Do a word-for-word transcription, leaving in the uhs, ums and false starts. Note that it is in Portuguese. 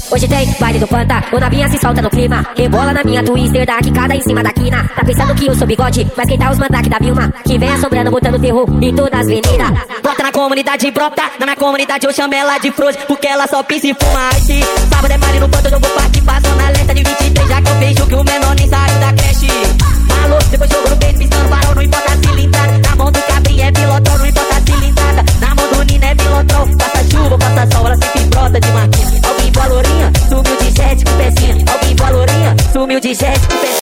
Hoje tem baile do Panta, o novinha se solta no clima. Rebola na minha twister, da quicada em cima da quina. Tá pensando que eu sou bigode, mas quem tá os mandrake da Vilma, que vem assombrando, botando terror em todas as avenidas. Brota na comunidade, brota na minha comunidade, eu chamo ela de frouxa, porque ela só pisa e fuma ice. Sábado é baile no Panta, eu vou participar, só na lenta de vinte e três, já que eu vejo que o menor nem saiu da creche. Alô, depois jogo no peito, piscando farol, não importa a cilindrada. Na mão do cabrinho é pilotrol, não importa a cilindrada. Na mão do Nino é pilotrol, passa chuva, passa sol, ela sempre brota de marquinha. Alguém boa lourinha, sumiu de jet com pecinha. Alguém boa lourinha, sumiu de jet com pecinha.